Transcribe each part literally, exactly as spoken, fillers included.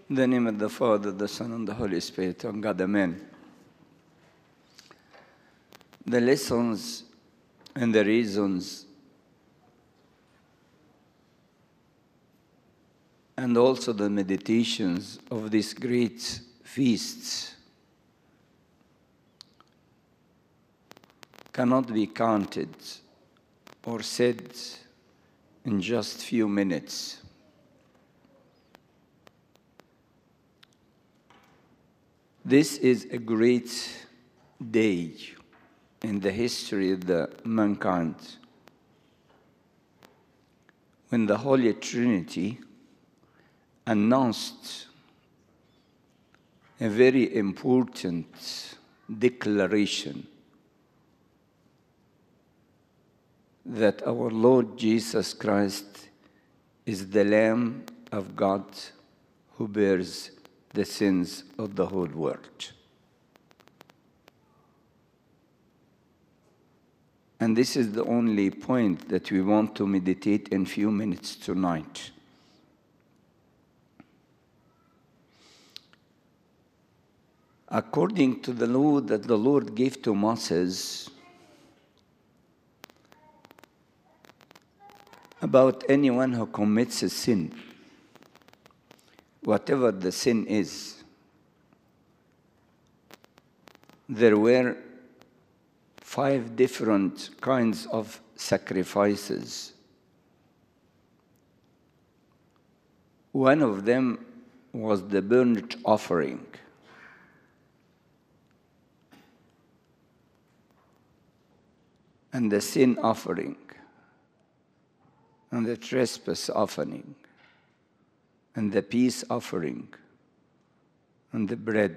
In the name of the Father, the Son, and the Holy Spirit, and God, amen. The lessons and the reasons and also the meditations of these great feasts cannot be counted or said in just few minutes. This is a great day in the history of the mankind when the Holy Trinity announced a very important declaration that our Lord Jesus Christ is the Lamb of God who bears the sins of the whole world. And this is the only point that we want to meditate in a few minutes tonight. According to the law that the Lord gave to Moses about anyone who commits a sin, whatever the sin is, there were five different kinds of sacrifices. One of them was the burnt offering. And the sin offering, and the trespass offering, and the peace offering, and the bread.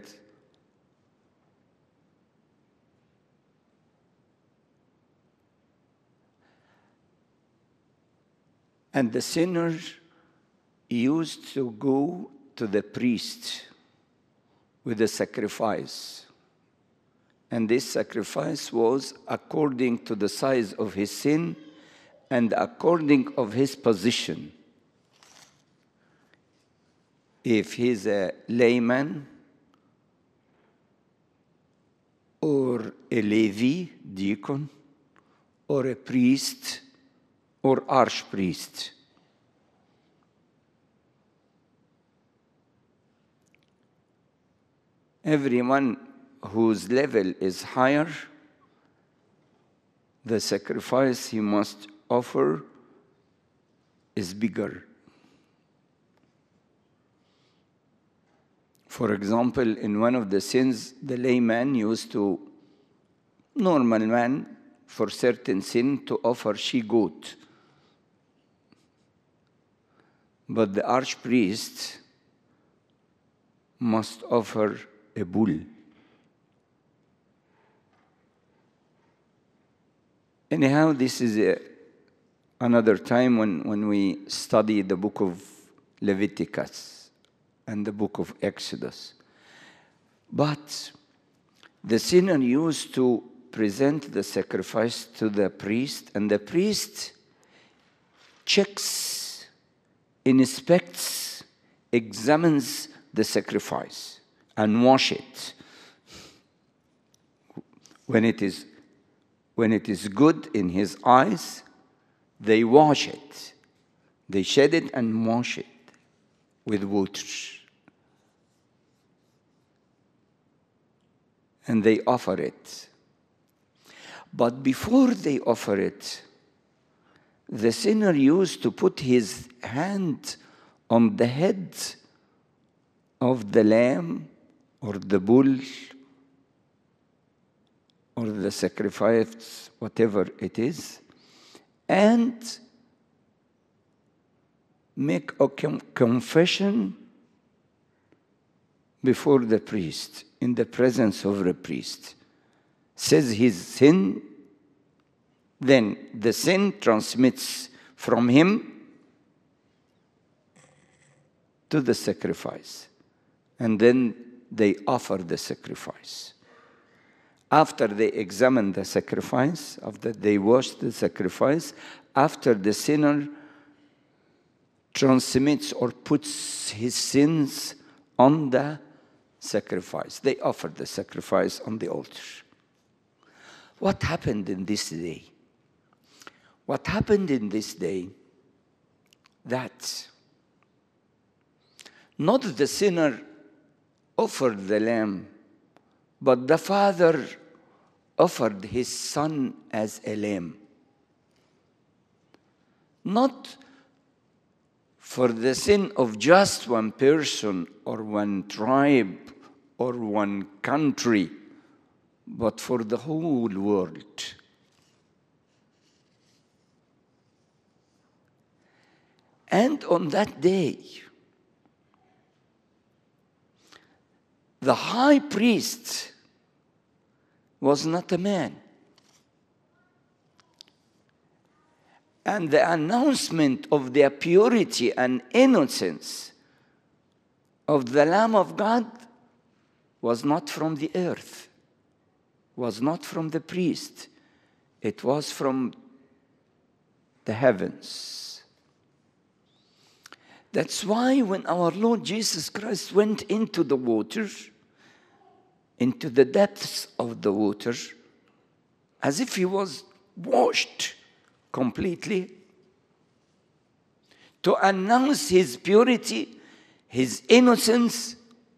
And the sinner used to go to the priest with a sacrifice. And this sacrifice was according to the size of his sin and according of his position. If he's a layman or a Levi, deacon, or a priest or archpriest. Everyone whose level is higher, the sacrifice he must offer is bigger. For example, in one of the sins, the layman used to, normal man, for certain sin, to offer she-goat. But the archpriest must offer a bull. Anyhow, this is a, another time when, when we study the book of Leviticus and the book of Exodus. But the sinner used to present the sacrifice to the priest, and the priest checks, inspects, examines the sacrifice and wash it. When it is When it is good in his eyes, they wash it. They shed it and wash it with water. And they offer it. But before they offer it, the sinner used to put his hand on the head of the lamb or the bull or the sacrifice, whatever it is, and make a confession before the priest, in the presence of the priest. Says his sin, then the sin transmits from him to the sacrifice, and then they offer the sacrifice. After they examine the sacrifice, after they wash the sacrifice, after the sinner transmits or puts his sins on the sacrifice. They offered the sacrifice on the altar. What happened in this day? What happened in this day? That not the sinner offered the lamb, but the Father offered his Son as a lamb. Not for the sin of just one person or one tribe or one country, but for the whole world. And on that day, the high priest was not a man. And the announcement of the purity and innocence of the Lamb of God was not from the earth, was not from the priest. It was from the heavens. That's why when our Lord Jesus Christ went into the water, into the depths of the water, as if he was washed completely, to announce his purity, his innocence,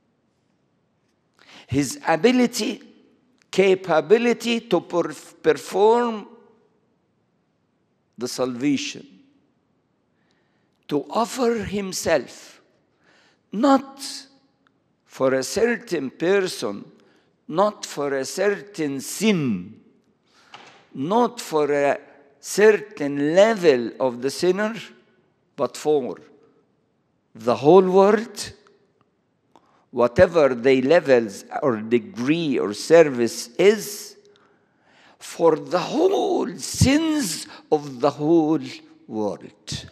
his ability, capability to perform the salvation, to offer himself, not for a certain person, not for a certain sin, not for a certain level of the sinner, but for the whole world, whatever their levels or degree or service is, for the whole sins of the whole world.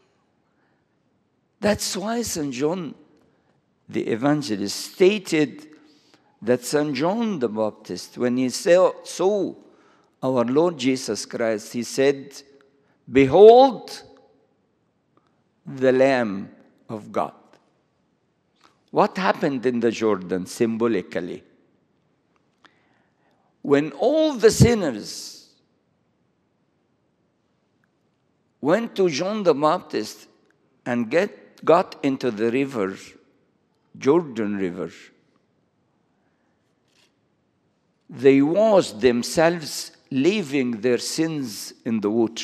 That's why Saint John the Evangelist stated that Saint John the Baptist, when he saw, saw our Lord Jesus Christ, he said, "Behold the Lamb of God." What happened in the Jordan symbolically? When all the sinners went to John the Baptist and get got into the river, Jordan River, they washed themselves, leaving their sins in the water.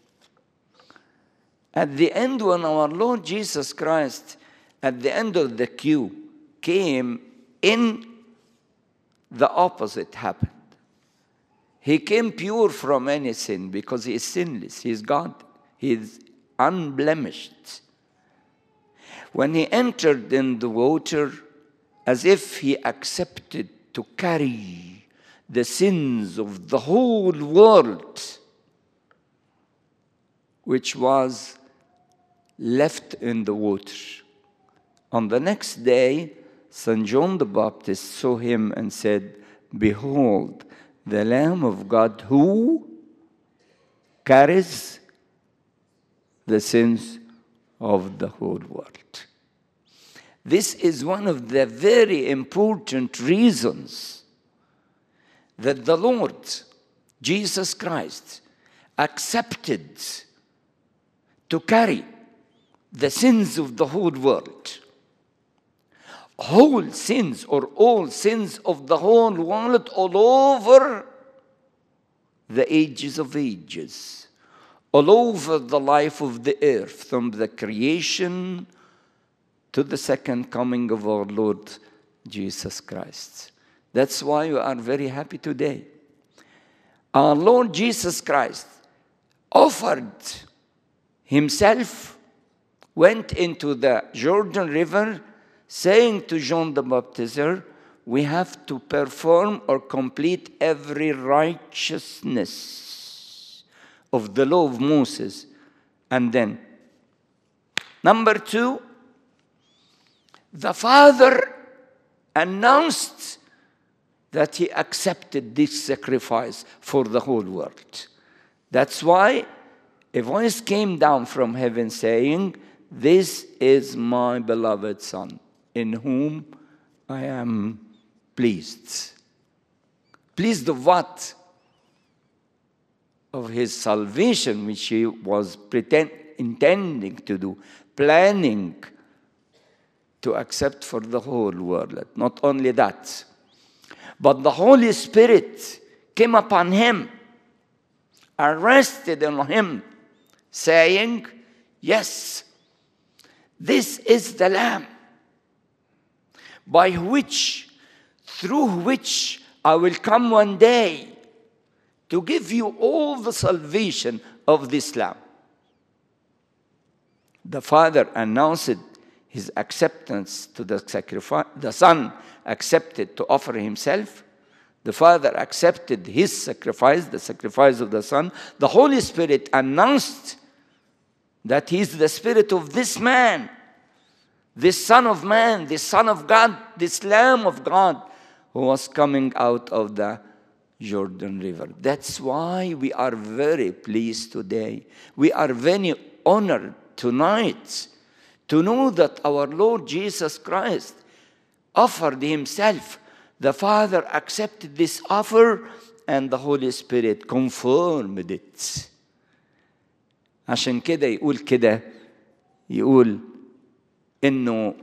At the end, when our Lord Jesus Christ, at the end of the queue, came in, the opposite happened. He came pure from any sin because he is sinless. He is God. He is unblemished. When he entered in the water, as if he accepted to carry the sins of the whole world, which was left in the water. On the next day, Saint John the Baptist saw him and said, "Behold, the Lamb of God who carries the sins of the whole world." This is one of the very important reasons that the Lord Jesus Christ accepted to carry the sins of the whole world. Whole sins or all sins of the whole world, all over the ages of ages, all over the life of the earth, from the creation to the second coming of our Lord Jesus Christ. That's why we are very happy today. Our Lord Jesus Christ offered himself, went into the Jordan River, saying to John the Baptizer, "We have to perform or complete every righteousness of the law of Moses." And then, number two, the Father announced that he accepted this sacrifice for the whole world. That's why a voice came down from heaven saying, "This is my beloved Son, in whom I am pleased. Pleased of what? Of his salvation, which he was pretend, intending to do, planning to accept for the whole world. Not only that, but the Holy Spirit came upon him, rested on him, saying, yes, this is the Lamb by which, through which I will come one day to give you all the salvation of this Lamb. The Father announced his acceptance to the sacrifice. The Son accepted to offer himself. The Father accepted his sacrifice, the sacrifice of the Son. The Holy Spirit announced that he is the Spirit of this man, this Son of Man, this Son of God, this Lamb of God who was coming out of the Jordan River. That's why we are very pleased today. We are very honored tonight to know that our Lord Jesus Christ offered himself. The Father accepted this offer and the Holy Spirit confirmed it. عشان كده يقول كده يقول إنه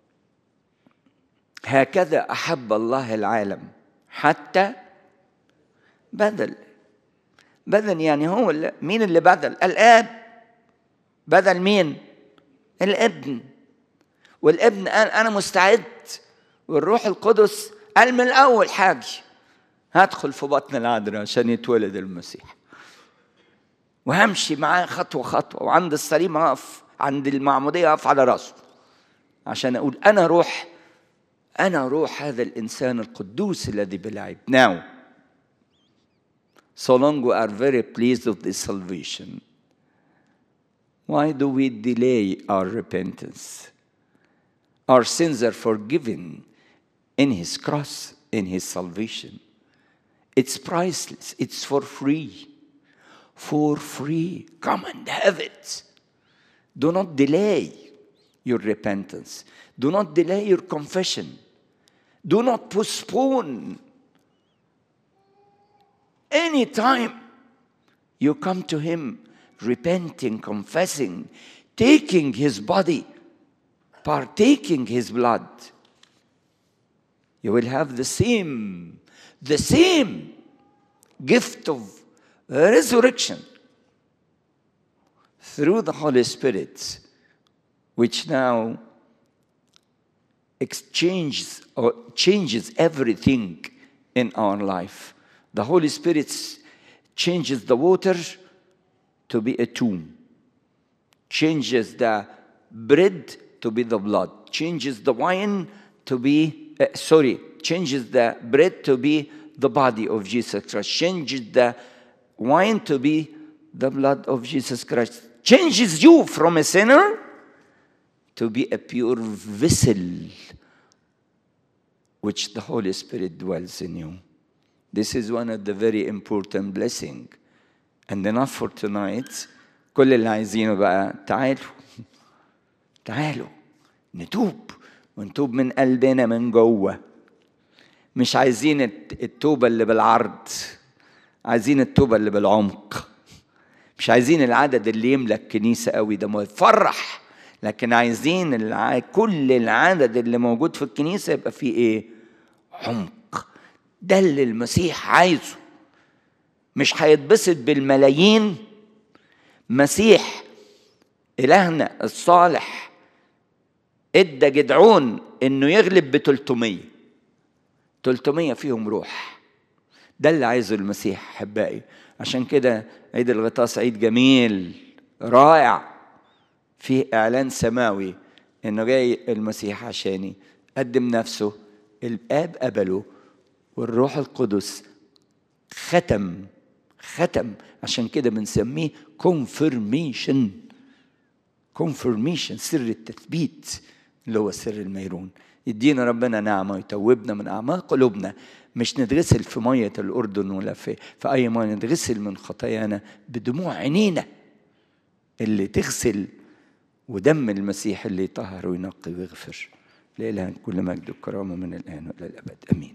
هكذا أحب الله العالم حتى بدل. بدل يعني هو اللي مين اللي بدل؟ الآب. بدل مين؟ الابن. والابن قال أنا مستعد، والروح القدس قال من الأول حاجة هدخل في بطن العذراء عشان يتولد المسيح، وهمشي معاه خطوة خطوة، وعند الصليب أقف، عند المعمودية أقف على رأسه عشان أقول أنا روح أنا روح هذا الإنسان القدوس الذي بلا عيب. Now, so long we are very pleased of this salvation, why do we delay our repentance? Our sins are forgiven in his cross, in his salvation. It's priceless. It's for free. For free. Come and have it. Do not delay your repentance. Do not delay your confession. Do not postpone. Any time you come to him, repenting, confessing, taking his body, partaking his blood, you will have the same, the same gift of resurrection through the Holy Spirit, which now exchanges or changes everything in our life. The Holy Spirit changes the water to be a tomb, changes the bread to be the blood, changes the wine to be, uh, sorry, changes the bread to be the body of Jesus Christ, changes the wine to be the blood of Jesus Christ, changes you from a sinner to be a pure vessel which the Holy Spirit dwells in you. This is one of the very important blessings. And enough for tonight. كل اللي عايزينه بقى تعالوا تعالوا نتوب ونتوب من قلبنا من جوه. مش عايزين التوبة اللي بالعرض، عايزين التوبة اللي بالعمق. مش عايزين العدد اللي يملى الكنيسة قوي ده مفرح، لكن عايزين الع... كل العدد اللي موجود في الكنيسة يبقى فيه ايه؟ عمق. ده اللي المسيح عايزه. مش هيتبسط بالملايين. مسيح إلهنا الصالح ادى جدعون انه يغلب بتلتمية تلتمية فيهم روح. ده اللي عايزه المسيح احبائي. عشان كده عيد الغطاس عيد جميل رائع فيه اعلان سماوي انه جاي المسيح عشاني، قدم نفسه، الاب قبله، والروح القدس ختم ختم عشان كده بنسميه confirmation confirmation سر التثبيت اللي هو سر الميرون. يدينا ربنا نعمة ويتوبنا من أعماق قلوبنا، مش نتغسل في مية الأردن ولا في في أي مية، نتغسل من خطايانا بدموع عينينا اللي تغسل، ودم المسيح اللي يطهر وينقي ويغفر. لإلهنا كل مجد وكرامة من الآن وإلى الأبد، آمين.